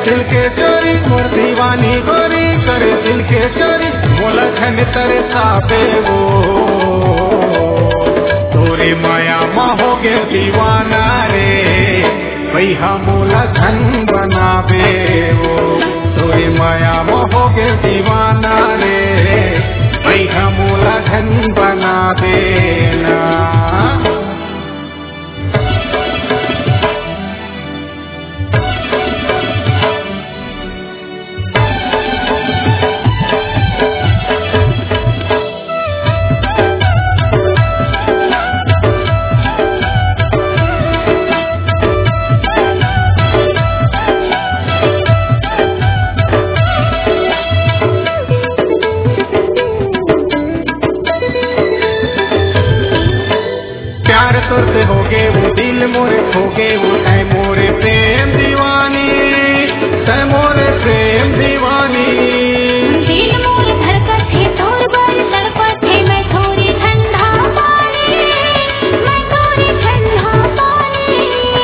दिल के चोरी मोर दीवानी गोरी करे दिल के चोरी मोला धन तरसावे वो तोरे माया मा हो गे दीवाना रे भैया मोला धन बनावे वो तोरे माया मा हो गे दीवाना रे भैया मोला धन बनावे ना। प्यार तोरते होगे वो दिल मोरे खोगे वो है मोरे प्रेम दीवानी है मोरे प्रेम दीवानी। दिल मोर धड़कत है तोर बर तड़पत है मैं थोड़ी ठंडा पानी मैं थोड़ी ठंडा पानी।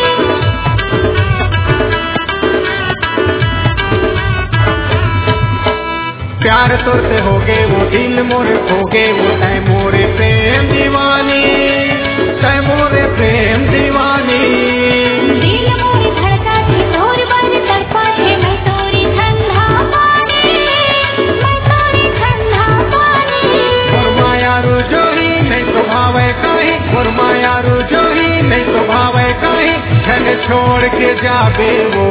प्यार तोरते होगे वो दिल मोरे खोगे वो है मोरे प्रेम दीवानी है मोरे प्रेम दीवानी। दिल मोर धड़कत है तोर बर तड़पत है मैं थोड़ी ठंडा पानी मैं थोड़ी ठंडा पानी। और माया रुजोही नहीं तो भावे कहीं और माया रुजोही नहीं तो भावे कहीं छन छोड़ के जाबे वो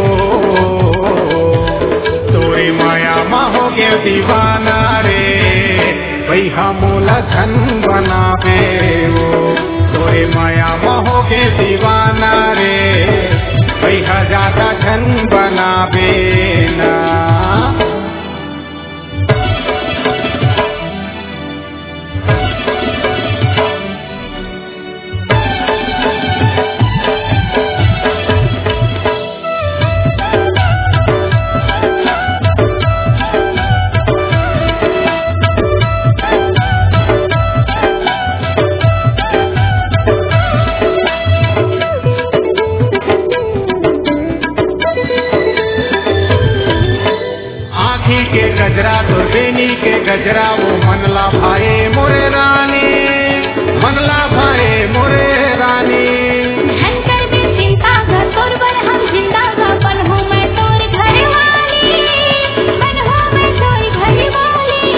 तोरी माया मा हो गे दीवाना रे भैया मोला धन बनावे वो तोरे माया मा हो गे दीवाना रे भैया ज्यादा धन बनावे ना। के गजरा तो बेनी के गजरा वो मनला भाए मोरे रानी मनला भाए मोरे रानी। धन कर भी चिंता का तोर बर हम जिंदा का बन हूँ मैं तोर घर वाली बन हूँ मैं तोर घर वाली।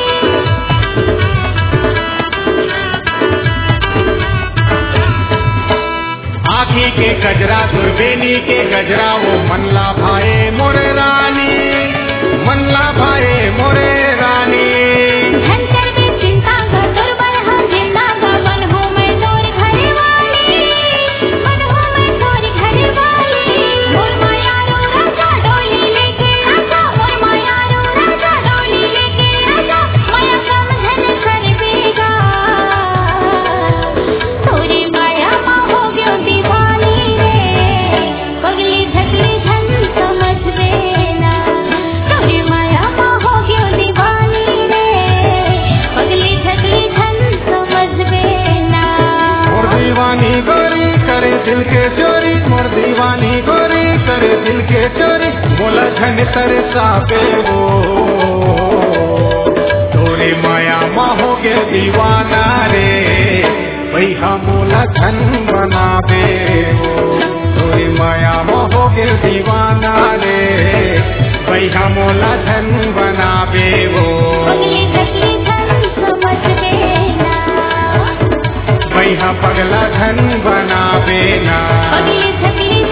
आँखी के गजरा तो बेनी के गजरा वो मनला भाए मोरे रानी मनला भाए मोरे रानी। धन कर भी चिंता का तोर बर हम जिंदा का बन हूँ मैं तोर घर वाली बन हूँ मैं तोर घर वाली। मोर माया रो राजा डोली लेके आजा मोर माया रो राजा डोली लेके आजा माया कम धन कर बेगा तोरी माया मा हो गयो दीवानी रे पगली झगली धन समझ बेना तोरी माया मा हो गयो दीवानी रे पगली झगली धन समझ बेना। मोर दीवानी गोरी करे दिल के चोरी मोर दीवानी गोरी करे दिल के चोरी मोला धन तरसावे वो तोरे माया मा हो गे दीवाना रे भैया मोला धन बनावे वो तोरे माया मा हो गे दीवाना रे भैया मोला धन बनावे वो पगली झगली धन समझ बेना भैया पगला धन बनावे ना। पगली झगली